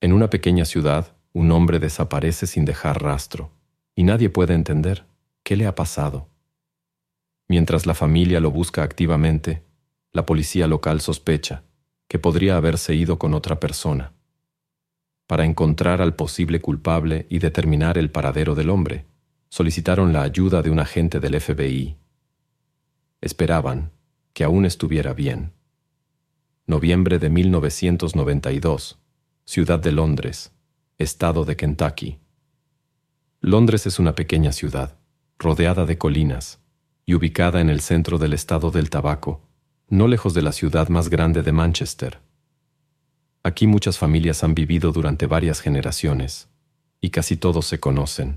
En una pequeña ciudad, un hombre desaparece sin dejar rastro, y nadie puede entender qué le ha pasado. Mientras la familia lo busca activamente, la policía local sospecha que podría haberse ido con otra persona. Para encontrar al posible culpable y determinar el paradero del hombre, solicitaron la ayuda de un agente del FBI. Esperaban que aún estuviera bien. Noviembre de 1992, Ciudad de Londres, Estado de Kentucky. Londres es una pequeña ciudad, rodeada de colinas, y ubicada en el centro del estado del tabaco, no lejos de la ciudad más grande de Manchester. Aquí muchas familias han vivido durante varias generaciones, y casi todos se conocen.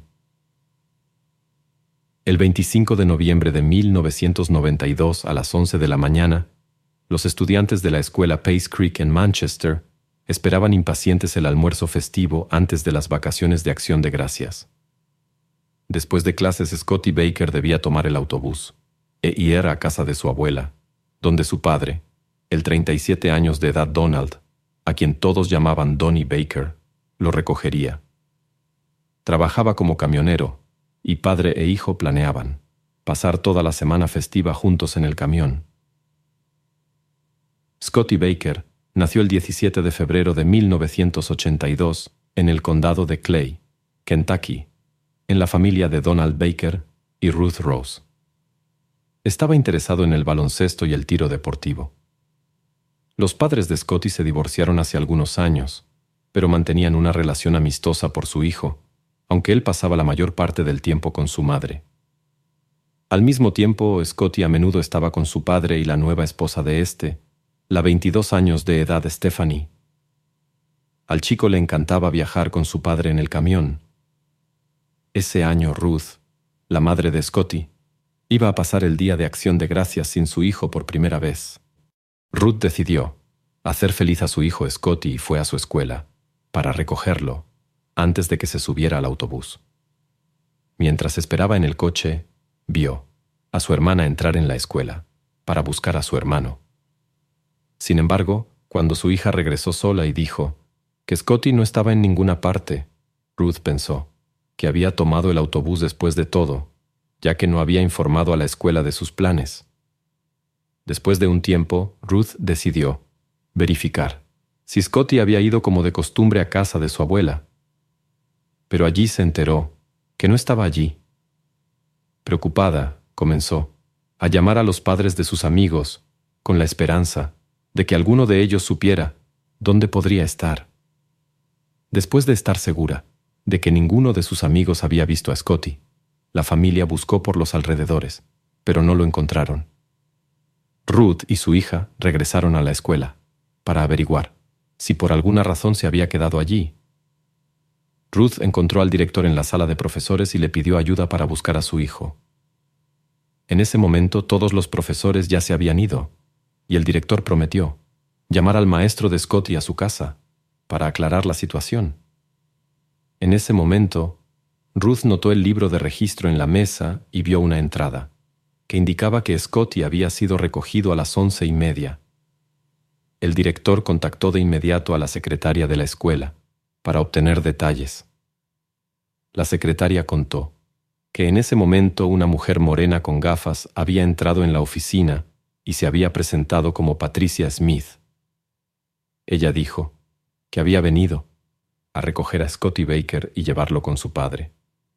El 25 de noviembre de 1992 a las 11 de la mañana, los estudiantes de la escuela Pace Creek en Manchester esperaban impacientes el almuerzo festivo antes de las vacaciones de Acción de Gracias. Después de clases, Scotty Baker debía tomar el autobús e ir a casa de su abuela, donde su padre, el 37 años de edad Donald, a quien todos llamaban Donnie Baker, lo recogería. Trabajaba como camionero, y padre e hijo planeaban pasar toda la semana festiva juntos en el camión. Scotty Baker nació el 17 de febrero de 1982 en el condado de Clay, Kentucky, en la familia de Donald Baker y Ruth Rose. Estaba interesado en el baloncesto y el tiro deportivo. Los padres de Scotty se divorciaron hace algunos años, pero mantenían una relación amistosa por su hijo, aunque él pasaba la mayor parte del tiempo con su madre. Al mismo tiempo, Scotty a menudo estaba con su padre y la nueva esposa de este, la 22 años de edad Stephanie. Al chico le encantaba viajar con su padre en el camión. Ese año Ruth, la madre de Scotty, iba a pasar el día de Acción de Gracias sin su hijo por primera vez. Ruth decidió hacer feliz a su hijo Scotty y fue a su escuela para recogerlo antes de que se subiera al autobús. Mientras esperaba en el coche, vio a su hermana entrar en la escuela para buscar a su hermano. Sin embargo, cuando su hija regresó sola y dijo que Scotty no estaba en ninguna parte, Ruth pensó que había tomado el autobús después de todo, ya que no había informado a la escuela de sus planes. Después de un tiempo, Ruth decidió verificar si Scotty había ido como de costumbre a casa de su abuela. Pero allí se enteró que no estaba allí. Preocupada, comenzó a llamar a los padres de sus amigos con la esperanza de que alguno de ellos supiera dónde podría estar. Después de estar segura de que ninguno de sus amigos había visto a Scotty, la familia buscó por los alrededores, pero no lo encontraron. Ruth y su hija regresaron a la escuela para averiguar si por alguna razón se había quedado allí. Ruth encontró al director en la sala de profesores y le pidió ayuda para buscar a su hijo. En ese momento todos los profesores ya se habían ido, y el director prometió llamar al maestro de Scotty a su casa para aclarar la situación. En ese momento, Ruth notó el libro de registro en la mesa y vio una entrada que indicaba que Scotty había sido recogido a las 11:30. El director contactó de inmediato a la secretaria de la escuela para obtener detalles. La secretaria contó que en ese momento una mujer morena con gafas había entrado en la oficina y se había presentado como Patricia Smith. Ella dijo que había venido a recoger a Scotty Baker y llevarlo con su padre.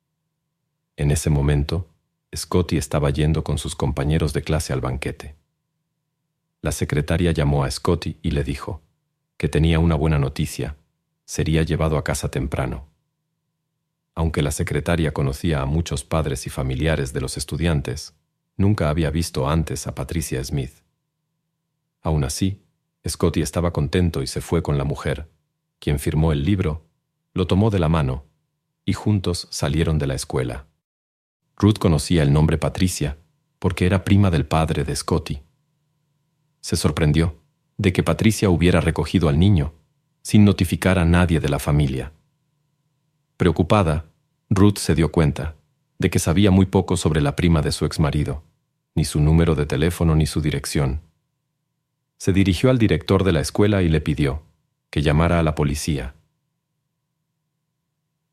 En ese momento, Scotty estaba yendo con sus compañeros de clase al banquete. La secretaria llamó a Scotty y le dijo que tenía una buena noticia: sería llevado a casa temprano. Aunque la secretaria conocía a muchos padres y familiares de los estudiantes, nunca había visto antes a Patricia Smith. Aún así, Scotty estaba contento y se fue con la mujer, quien firmó el libro, lo tomó de la mano y juntos salieron de la escuela. Ruth conocía el nombre Patricia porque era prima del padre de Scotty. Se sorprendió de que Patricia hubiera recogido al niño sin notificar a nadie de la familia. Preocupada, Ruth se dio cuenta de que sabía muy poco sobre la prima de su exmarido, ni su número de teléfono ni su dirección. Se dirigió al director de la escuela y le pidió que llamara a la policía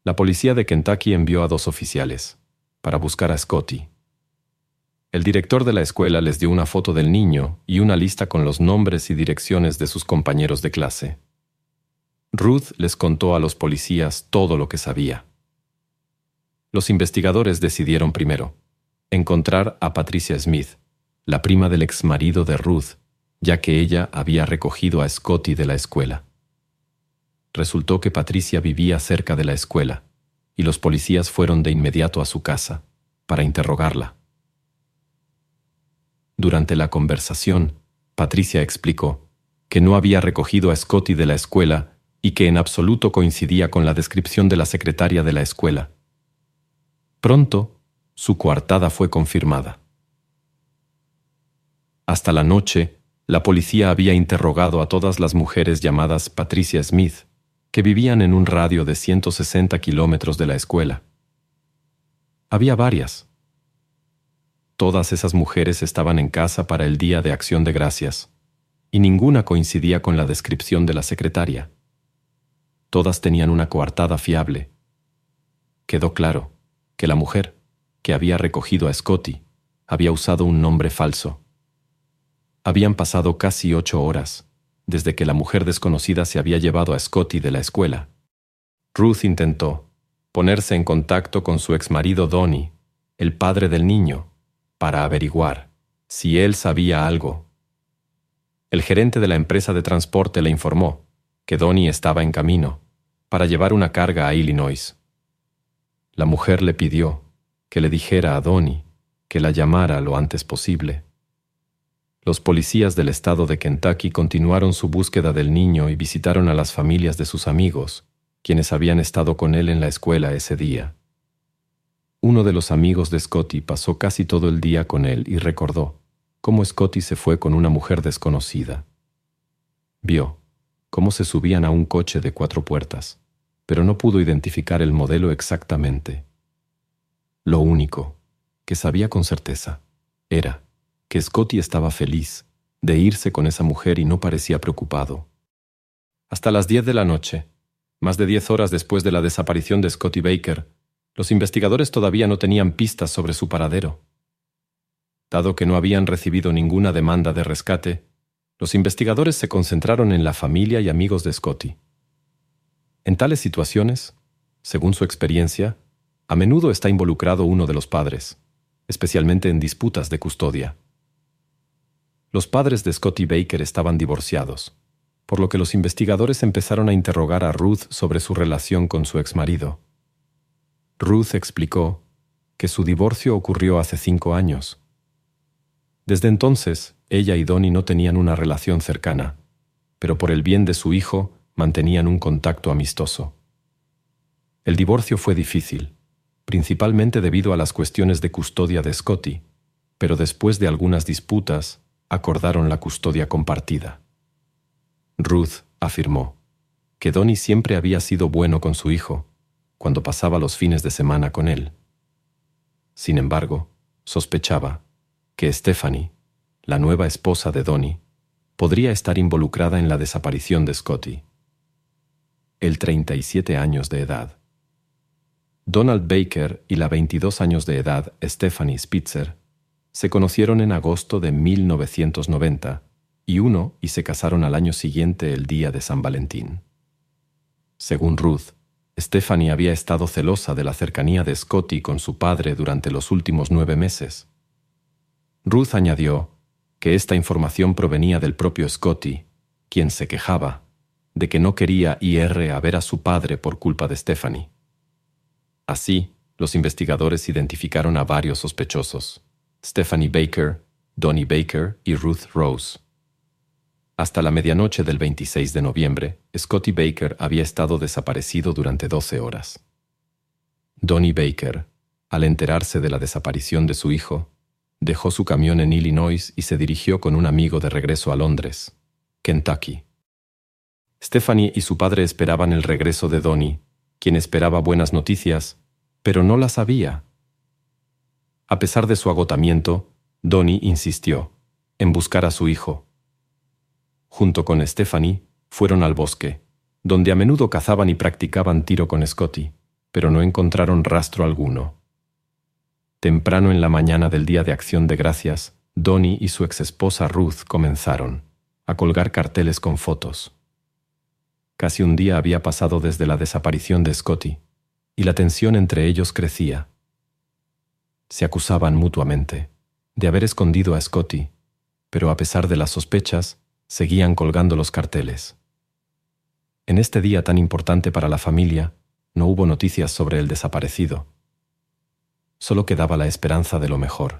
La policía de Kentucky envió a 2 oficiales para buscar a Scotty. El director de la escuela les dio una foto del niño y una lista con los nombres y direcciones de sus compañeros de clase. Ruth les contó a los policías todo lo que sabía. Los investigadores decidieron primero encontrar a Patricia Smith, la prima del exmarido de Ruth, ya que ella había recogido a Scotty de la escuela. Resultó que Patricia vivía cerca de la escuela, y los policías fueron de inmediato a su casa para interrogarla. Durante la conversación, Patricia explicó que no había recogido a Scotty de la escuela y que en absoluto coincidía con la descripción de la secretaria de la escuela. Pronto, su coartada fue confirmada. Hasta la noche, la policía había interrogado a todas las mujeres llamadas Patricia Smith, que vivían en un radio de 160 kilómetros de la escuela. Había varias. Todas esas mujeres estaban en casa para el Día de Acción de Gracias, y ninguna coincidía con la descripción de la secretaria. Todas tenían una coartada fiable. Quedó claro que la mujer que había recogido a Scotty había usado un nombre falso. Habían pasado casi 8 horas desde que la mujer desconocida se había llevado a Scotty de la escuela. Ruth intentó ponerse en contacto con su exmarido Donnie, el padre del niño, para averiguar si él sabía algo. El gerente de la empresa de transporte le informó que Donnie estaba en camino para llevar una carga a Illinois. La mujer le pidió que le dijera a Donnie que la llamara lo antes posible. Los policías del estado de Kentucky continuaron su búsqueda del niño y visitaron a las familias de sus amigos, quienes habían estado con él en la escuela ese día. Uno de los amigos de Scotty pasó casi todo el día con él y recordó cómo Scotty se fue con una mujer desconocida. Vio cómo se subían a un coche de 4 puertas, pero no pudo identificar el modelo exactamente. Lo único que sabía con certeza era que Scotty estaba feliz de irse con esa mujer y no parecía preocupado. Hasta las 10 de la noche, más de 10 horas después de la desaparición de Scotty Baker, los investigadores todavía no tenían pistas sobre su paradero. Dado que no habían recibido ninguna demanda de rescate, los investigadores se concentraron en la familia y amigos de Scotty. En tales situaciones, según su experiencia, a menudo está involucrado uno de los padres, especialmente en disputas de custodia. Los padres de Scotty Baker estaban divorciados, por lo que los investigadores empezaron a interrogar a Ruth sobre su relación con su exmarido. Ruth explicó que su divorcio ocurrió hace 5 años. Desde entonces, ella y Donnie no tenían una relación cercana, pero por el bien de su hijo mantenían un contacto amistoso. El divorcio fue difícil, principalmente debido a las cuestiones de custodia de Scotty, pero después de algunas disputas, acordaron la custodia compartida. Ruth afirmó que Donnie siempre había sido bueno con su hijo cuando pasaba los fines de semana con él. Sin embargo, sospechaba que Stephanie, la nueva esposa de Donnie, podría estar involucrada en la desaparición de Scotty. El 37 años de edad. Donald Baker y la 22 años de edad Stephanie Spitzer se conocieron en agosto de 1990 y se casaron al año siguiente, el día de San Valentín. Según Ruth, Stephanie había estado celosa de la cercanía de Scotty con su padre durante los últimos 9 meses. Ruth añadió que esta información provenía del propio Scotty, quien se quejaba de que no quería ir a ver a su padre por culpa de Stephanie. Así, los investigadores identificaron a varios sospechosos: Stephanie Baker, Donnie Baker y Ruth Rose. Hasta la medianoche del 26 de noviembre, Scotty Baker había estado desaparecido durante 12 horas. Donnie Baker, al enterarse de la desaparición de su hijo, dejó su camión en Illinois y se dirigió con un amigo de regreso a Londres, Kentucky. Stephanie y su padre esperaban el regreso de Donnie, quien esperaba buenas noticias, pero no las había. A pesar de su agotamiento, Donnie insistió en buscar a su hijo. Junto con Stephanie, fueron al bosque, donde a menudo cazaban y practicaban tiro con Scotty, pero no encontraron rastro alguno. Temprano en la mañana del Día de Acción de Gracias, Donnie y su exesposa Ruth comenzaron a colgar carteles con fotos. Casi un día había pasado desde la desaparición de Scotty, y la tensión entre ellos crecía. Se acusaban mutuamente de haber escondido a Scotty, pero a pesar de las sospechas, seguían colgando los carteles. En este día tan importante para la familia, no hubo noticias sobre el desaparecido. Solo quedaba la esperanza de lo mejor.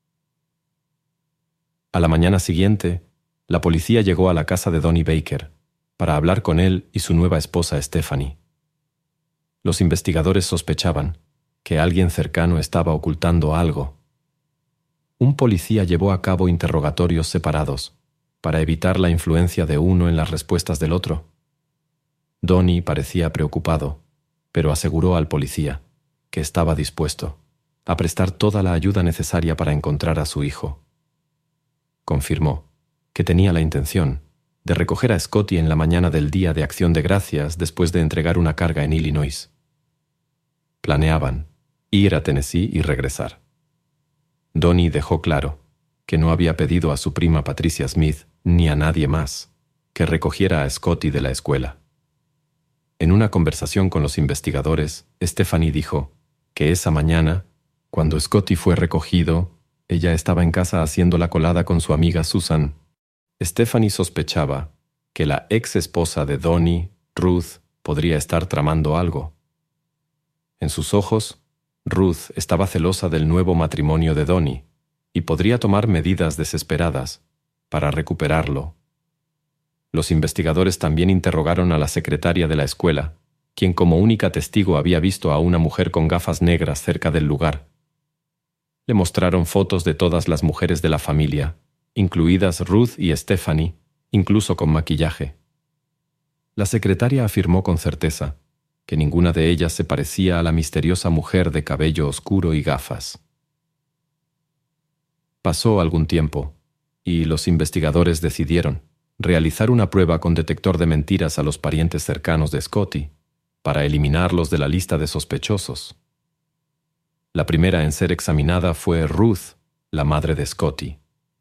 A la mañana siguiente, la policía llegó a la casa de Donnie Baker para hablar con él y su nueva esposa Stephanie. Los investigadores sospechaban que alguien cercano estaba ocultando algo. Un policía llevó a cabo interrogatorios separados para evitar la influencia de uno en las respuestas del otro. Donnie parecía preocupado, pero aseguró al policía que estaba dispuesto a prestar toda la ayuda necesaria para encontrar a su hijo. Confirmó que tenía la intención de recoger a Scotty en la mañana del Día de Acción de Gracias después de entregar una carga en Illinois. Planeaban ir a Tennessee y regresar. Donnie dejó claro que no había pedido a su prima Patricia Smith ni a nadie más que recogiera a Scotty de la escuela. En una conversación con los investigadores, Stephanie dijo que esa mañana, cuando Scotty fue recogido, ella estaba en casa haciendo la colada con su amiga Susan. Stephanie sospechaba que la ex esposa de Donnie, Ruth, podría estar tramando algo. En sus ojos, Ruth estaba celosa del nuevo matrimonio de Donnie y podría tomar medidas desesperadas para recuperarlo. Los investigadores también interrogaron a la secretaria de la escuela, quien como única testigo había visto a una mujer con gafas negras cerca del lugar. Le mostraron fotos de todas las mujeres de la familia, incluidas Ruth y Stephanie, incluso con maquillaje. La secretaria afirmó con certeza que ninguna de ellas se parecía a la misteriosa mujer de cabello oscuro y gafas. Pasó algún tiempo, y los investigadores decidieron realizar una prueba con detector de mentiras a los parientes cercanos de Scotty para eliminarlos de la lista de sospechosos. La primera en ser examinada fue Ruth, la madre de Scotty.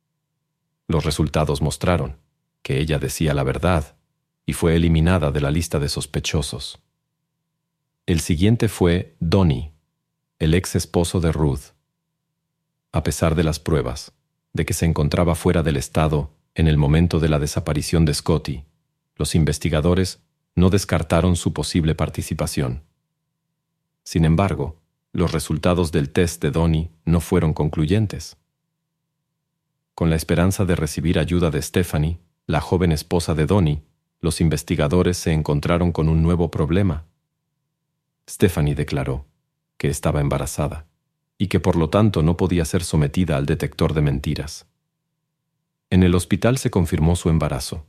Los resultados mostraron que ella decía la verdad y fue eliminada de la lista de sospechosos. El siguiente fue Donnie, el ex esposo de Ruth. A pesar de las pruebas de que se encontraba fuera del estado en el momento de la desaparición de Scotty, los investigadores no descartaron su posible participación. Sin embargo, los resultados del test de Donnie no fueron concluyentes. Con la esperanza de recibir ayuda de Stephanie, la joven esposa de Donnie, los investigadores se encontraron con un nuevo problema. Stephanie declaró que estaba embarazada y que por lo tanto no podía ser sometida al detector de mentiras. En el hospital se confirmó su embarazo.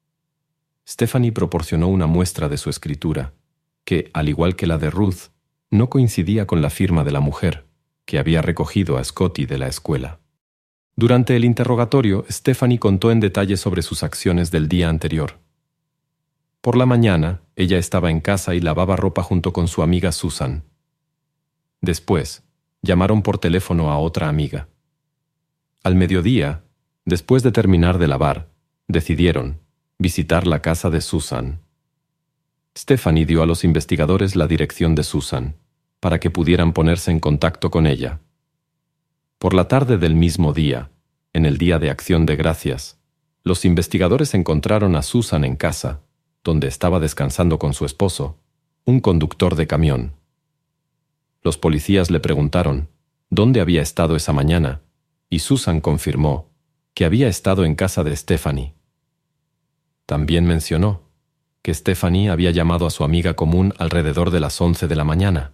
Stephanie proporcionó una muestra de su escritura, que, al igual que la de Ruth, no coincidía con la firma de la mujer que había recogido a Scotty de la escuela. Durante el interrogatorio, Stephanie contó en detalle sobre sus acciones del día anterior. Por la mañana, ella estaba en casa y lavaba ropa junto con su amiga Susan. Después, llamaron por teléfono a otra amiga. Al mediodía, después de terminar de lavar, decidieron visitar la casa de Susan. Stephanie dio a los investigadores la dirección de Susan, para que pudieran ponerse en contacto con ella. Por la tarde del mismo día, en el Día de Acción de Gracias, los investigadores encontraron a Susan en casa, donde estaba descansando con su esposo, un conductor de camión. Los policías le preguntaron dónde había estado esa mañana, y Susan confirmó que había estado en casa de Stephanie. También mencionó que Stephanie había llamado a su amiga común alrededor de las 11 de la mañana.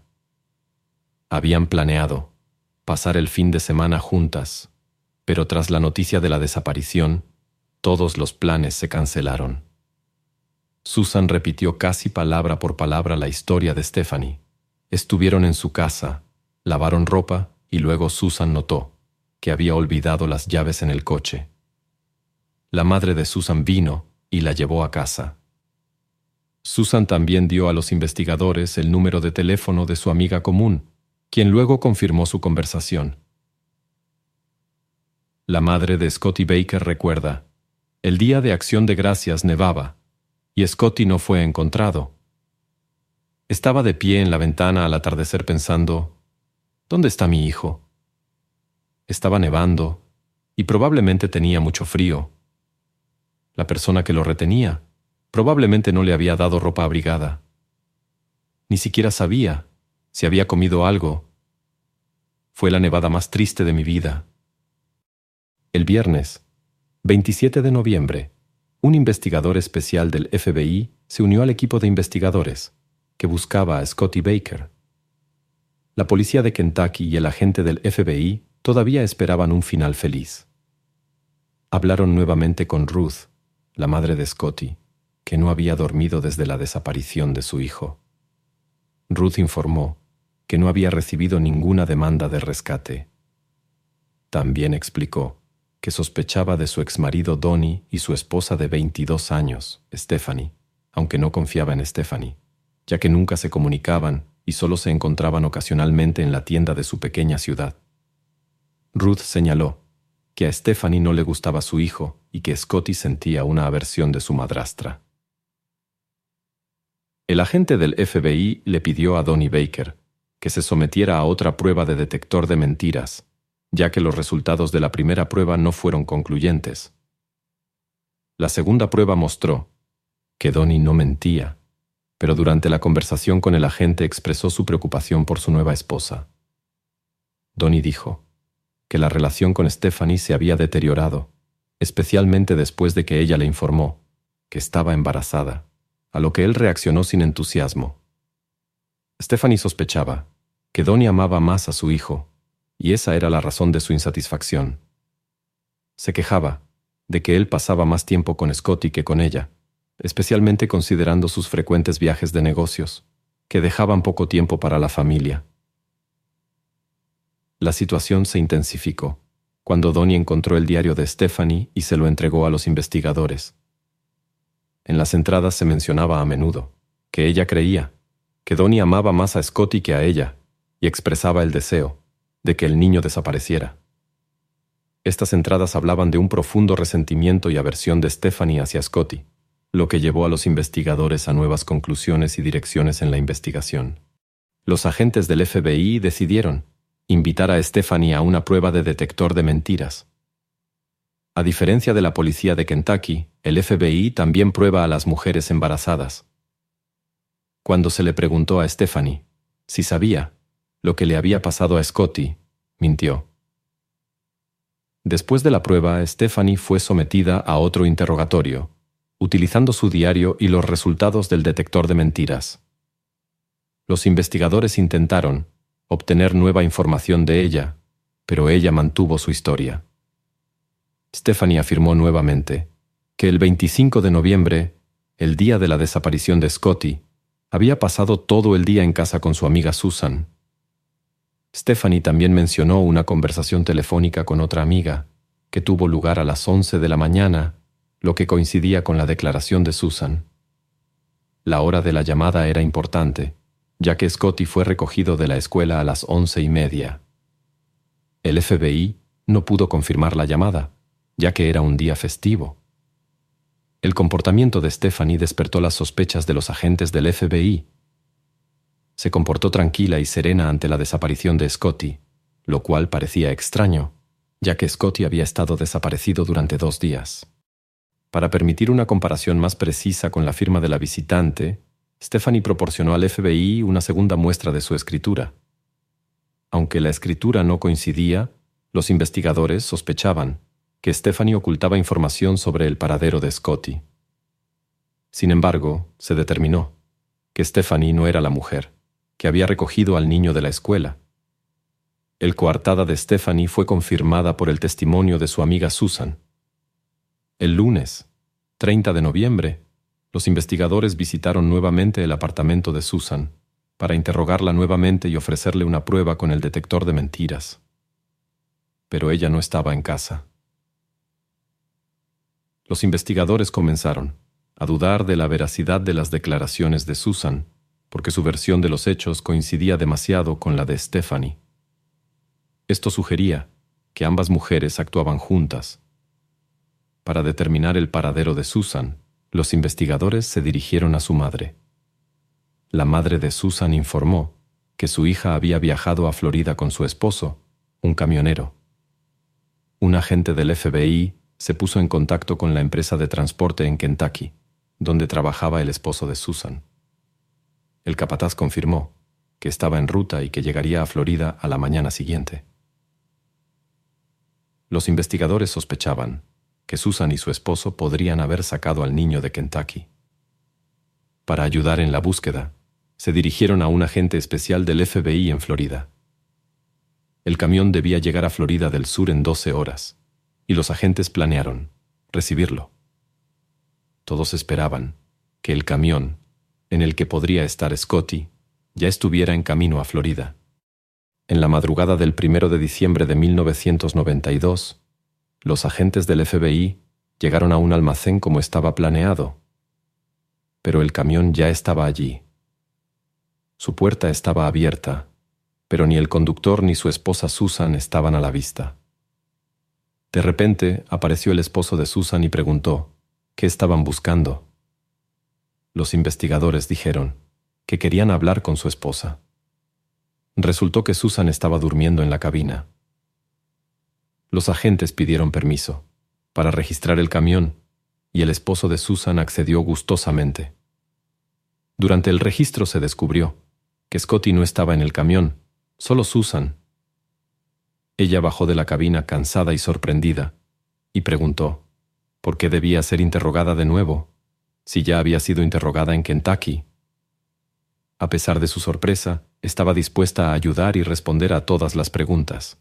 Habían planeado pasar el fin de semana juntas, pero tras la noticia de la desaparición, todos los planes se cancelaron. Susan repitió casi palabra por palabra la historia de Stephanie. Estuvieron en su casa, lavaron ropa y luego Susan notó que había olvidado las llaves en el coche. La madre de Susan vino y la llevó a casa. Susan también dio a los investigadores el número de teléfono de su amiga común, quien luego confirmó su conversación. La madre de Scotty Baker recuerda: el día de Acción de Gracias nevaba, y Scotty no fue encontrado. Estaba de pie en la ventana al atardecer pensando: ¿dónde está mi hijo? Estaba nevando, y probablemente tenía mucho frío. La persona que lo retenía probablemente no le había dado ropa abrigada. Ni siquiera sabía si había comido algo. Fue la nevada más triste de mi vida. El viernes, 27 de noviembre, un investigador especial del FBI se unió al equipo de investigadores que buscaba a Scotty Baker. La policía de Kentucky y el agente del FBI todavía esperaban un final feliz. Hablaron nuevamente con Ruth, la madre de Scotty, que no había dormido desde la desaparición de su hijo. Ruth informó que no había recibido ninguna demanda de rescate. También explicó que sospechaba de su exmarido Donnie y su esposa de 22 años, Stephanie, aunque no confiaba en Stephanie, ya que nunca se comunicaban y solo se encontraban ocasionalmente en la tienda de su pequeña ciudad. Ruth señaló que a Stephanie no le gustaba su hijo y que Scotty sentía una aversión de su madrastra. El agente del FBI le pidió a Donnie Baker que se sometiera a otra prueba de detector de mentiras, ya que los resultados de la primera prueba no fueron concluyentes. La segunda prueba mostró que Donnie no mentía, pero durante la conversación con el agente expresó su preocupación por su nueva esposa. Donnie dijo que la relación con Stephanie se había deteriorado, especialmente después de que ella le informó que estaba embarazada, a lo que él reaccionó sin entusiasmo. Stephanie sospechaba que Donnie amaba más a su hijo, y esa era la razón de su insatisfacción. Se quejaba de que él pasaba más tiempo con Scotty que con ella, especialmente considerando sus frecuentes viajes de negocios, que dejaban poco tiempo para la familia. La situación se intensificó cuando Donnie encontró el diario de Stephanie y se lo entregó a los investigadores. En las entradas se mencionaba a menudo que ella creía que Donnie amaba más a Scotty que a ella y expresaba el deseo de que el niño desapareciera. Estas entradas hablaban de un profundo resentimiento y aversión de Stephanie hacia Scotty, lo que llevó a los investigadores a nuevas conclusiones y direcciones en la investigación. Los agentes del FBI decidieron invitar a Stephanie a una prueba de detector de mentiras. A diferencia de la policía de Kentucky, el FBI también prueba a las mujeres embarazadas. Cuando se le preguntó a Stephanie si sabía lo que le había pasado a Scotty, mintió. Después de la prueba, Stephanie fue sometida a otro interrogatorio, utilizando su diario y los resultados del detector de mentiras. Los investigadores intentaron obtener nueva información de ella, pero ella mantuvo su historia. Stephanie afirmó nuevamente que el 25 de noviembre, el día de la desaparición de Scotty, había pasado todo el día en casa con su amiga Susan. Stephanie también mencionó una conversación telefónica con otra amiga que tuvo lugar a las 11 de la mañana, lo que coincidía con la declaración de Susan. La hora de la llamada era importante, ya que Scotty fue recogido de la escuela a las 11:30. El FBI no pudo confirmar la llamada, ya que era un día festivo. El comportamiento de Stephanie despertó las sospechas de los agentes del FBI. Se comportó tranquila y serena ante la desaparición de Scotty, lo cual parecía extraño, ya que Scotty había estado desaparecido durante 2 días. Para permitir una comparación más precisa con la firma de la visitante, Stephanie proporcionó al FBI una segunda muestra de su escritura. Aunque la escritura no coincidía, los investigadores sospechaban que Stephanie ocultaba información sobre el paradero de Scotty. Sin embargo, se determinó que Stephanie no era la mujer que había recogido al niño de la escuela. El coartada de Stephanie fue confirmada por el testimonio de su amiga Susan. El lunes, 30 de noviembre, los investigadores visitaron nuevamente el apartamento de Susan para interrogarla nuevamente y ofrecerle una prueba con el detector de mentiras. Pero ella no estaba en casa. Los investigadores comenzaron a dudar de la veracidad de las declaraciones de Susan, porque su versión de los hechos coincidía demasiado con la de Stephanie. Esto sugería que ambas mujeres actuaban juntas. Para determinar el paradero de Susan, los investigadores se dirigieron a su madre. La madre de Susan informó que su hija había viajado a Florida con su esposo, un camionero. Un agente del FBI se puso en contacto con la empresa de transporte en Kentucky, donde trabajaba el esposo de Susan. El capataz confirmó que estaba en ruta y que llegaría a Florida a la mañana siguiente. Los investigadores sospechaban que Susan y su esposo podrían haber sacado al niño de Kentucky. Para ayudar en la búsqueda, se dirigieron a un agente especial del FBI en Florida. El camión debía llegar a Florida del Sur en 12 horas, y los agentes planearon recibirlo. Todos esperaban que el camión, en el que podría estar Scotty, ya estuviera en camino a Florida. En la madrugada del 1 de diciembre de 1992, los agentes del FBI llegaron a un almacén como estaba planeado, pero el camión ya estaba allí. Su puerta estaba abierta, pero ni el conductor ni su esposa Susan estaban a la vista. De repente apareció el esposo de Susan y preguntó qué estaban buscando. Los investigadores dijeron que querían hablar con su esposa. Resultó que Susan estaba durmiendo en la cabina. Los agentes pidieron permiso para registrar el camión y el esposo de Susan accedió gustosamente. Durante el registro se descubrió que Scotty no estaba en el camión, solo Susan. Ella bajó de la cabina cansada y sorprendida y preguntó por qué debía ser interrogada de nuevo, si ya había sido interrogada en Kentucky. A pesar de su sorpresa, estaba dispuesta a ayudar y responder a todas las preguntas.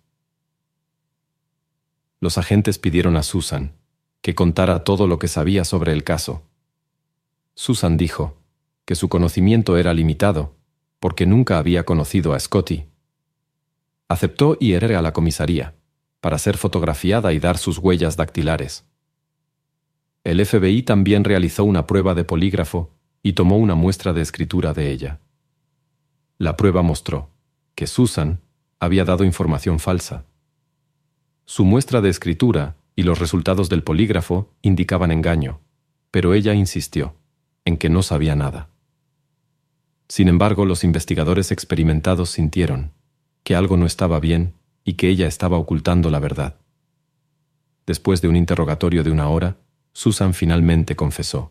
Los agentes pidieron a Susan que contara todo lo que sabía sobre el caso. Susan dijo que su conocimiento era limitado porque nunca había conocido a Scotty. Aceptó ir a la comisaría para ser fotografiada y dar sus huellas dactilares. El FBI también realizó una prueba de polígrafo y tomó una muestra de escritura de ella. La prueba mostró que Susan había dado información falsa. Su muestra de escritura y los resultados del polígrafo indicaban engaño, pero ella insistió en que no sabía nada. Sin embargo, los investigadores experimentados sintieron que algo no estaba bien y que ella estaba ocultando la verdad. Después de un interrogatorio de 1 hora, Susan finalmente confesó.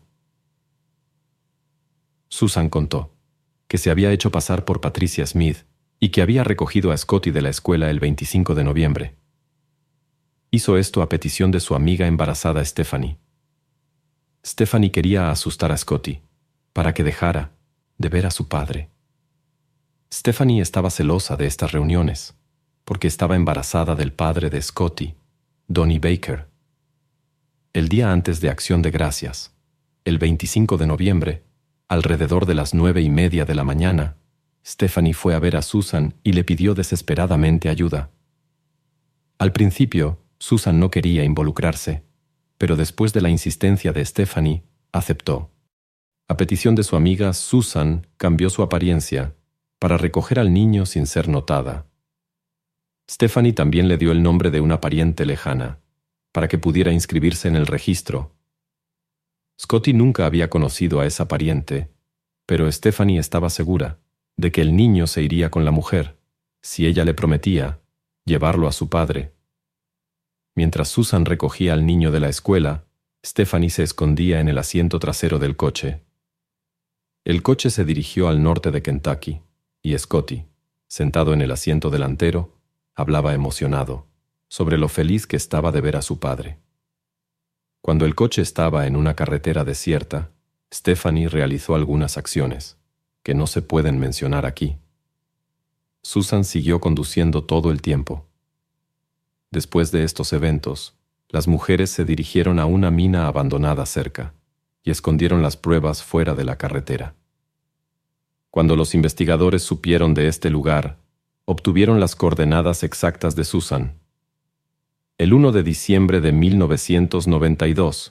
Susan contó que se había hecho pasar por Patricia Smith y que había recogido a Scotty de la escuela el 25 de noviembre. Hizo esto a petición de su amiga embarazada Stephanie. Stephanie quería asustar a Scotty para que dejara de ver a su padre. Stephanie estaba celosa de estas reuniones porque estaba embarazada del padre de Scotty, Donnie Baker. El día antes de Acción de Gracias, el 25 de noviembre, alrededor de las 9:30 de la mañana, Stephanie fue a ver a Susan y le pidió desesperadamente ayuda. Al principio, Susan no quería involucrarse, pero después de la insistencia de Stephanie, aceptó. A petición de su amiga, Susan cambió su apariencia para recoger al niño sin ser notada. Stephanie también le dio el nombre de una pariente lejana, para que pudiera inscribirse en el registro. Scotty nunca había conocido a esa pariente, pero Stephanie estaba segura de que el niño se iría con la mujer, si ella le prometía llevarlo a su padre. Mientras Susan recogía al niño de la escuela, Stephanie se escondía en el asiento trasero del coche. El coche se dirigió al norte de Kentucky, y Scotty, sentado en el asiento delantero, hablaba emocionado sobre lo feliz que estaba de ver a su padre. Cuando el coche estaba en una carretera desierta, Stephanie realizó algunas acciones que no se pueden mencionar aquí. Susan siguió conduciendo todo el tiempo. Después de estos eventos, las mujeres se dirigieron a una mina abandonada cerca y escondieron las pruebas fuera de la carretera. Cuando los investigadores supieron de este lugar, obtuvieron las coordenadas exactas de Susan. El 1 de diciembre de 1992,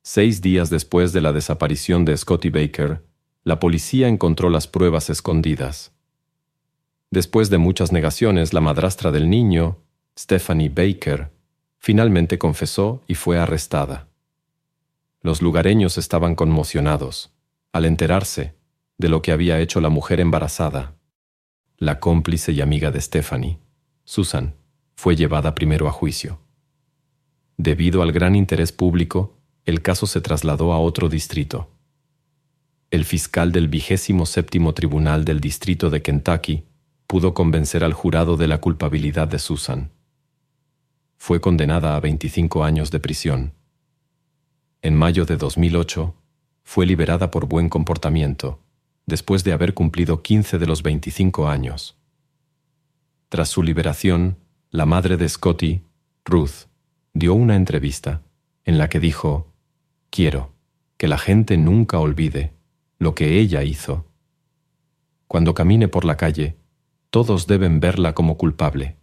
6 días después de la desaparición de Scotty Baker, la policía encontró las pruebas escondidas. Después de muchas negaciones, la madrastra del niño, Stephanie Baker, finalmente confesó y fue arrestada. Los lugareños estaban conmocionados al enterarse de lo que había hecho la mujer embarazada. La cómplice y amiga de Stephanie, Susan, fue llevada primero a juicio. Debido al gran interés público, el caso se trasladó a otro distrito. El fiscal del 27º Tribunal del Distrito de Kentucky pudo convencer al jurado de la culpabilidad de Susan. Fue condenada a 25 años de prisión. En mayo de 2008, fue liberada por buen comportamiento, después de haber cumplido 15 de los 25 años. Tras su liberación, la madre de Scotty, Ruth, dio una entrevista en la que dijo: «Quiero que la gente nunca olvide lo que ella hizo. Cuando camine por la calle, todos deben verla como culpable».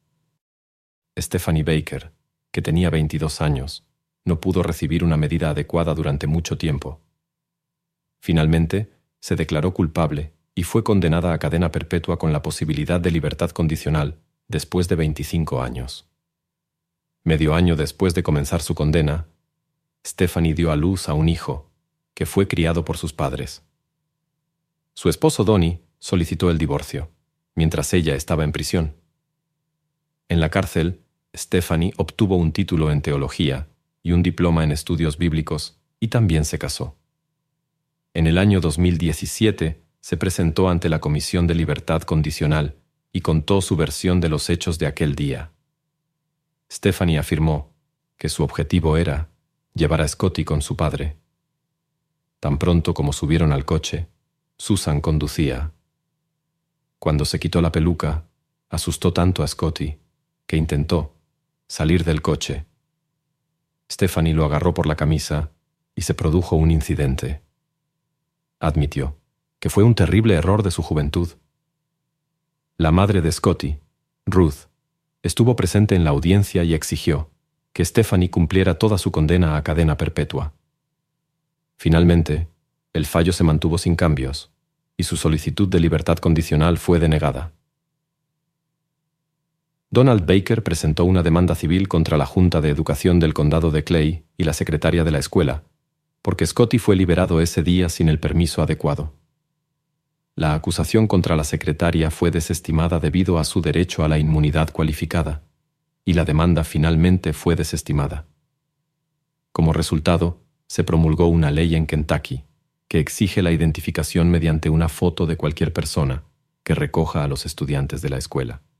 Stephanie Baker, que tenía 22 años, no pudo recibir una medida adecuada durante mucho tiempo. Finalmente, se declaró culpable y fue condenada a cadena perpetua con la posibilidad de libertad condicional después de 25 años. Medio año después de comenzar su condena, Stephanie dio a luz a un hijo, que fue criado por sus padres. Su esposo Donnie solicitó el divorcio, mientras ella estaba en prisión. En la cárcel, Stephanie obtuvo un título en teología y un diploma en estudios bíblicos, y también se casó. En el año 2017 se presentó ante la Comisión de Libertad Condicional y contó su versión de los hechos de aquel día. Stephanie afirmó que su objetivo era llevar a Scotty con su padre. Tan pronto como subieron al coche, Susan conducía. Cuando se quitó la peluca, asustó tanto a Scotty que intentó salir del coche. Stephanie lo agarró por la camisa y se produjo un incidente. Admitió que fue un terrible error de su juventud. La madre de Scotty, Ruth, estuvo presente en la audiencia y exigió que Stephanie cumpliera toda su condena a cadena perpetua. Finalmente, el fallo se mantuvo sin cambios y su solicitud de libertad condicional fue denegada. Donald Baker presentó una demanda civil contra la Junta de Educación del Condado de Clay y la secretaria de la escuela, porque Scotty fue liberado ese día sin el permiso adecuado. La acusación contra la secretaria fue desestimada debido a su derecho a la inmunidad cualificada, y la demanda finalmente fue desestimada. Como resultado, se promulgó una ley en Kentucky que exige la identificación mediante una foto de cualquier persona que recoja a los estudiantes de la escuela.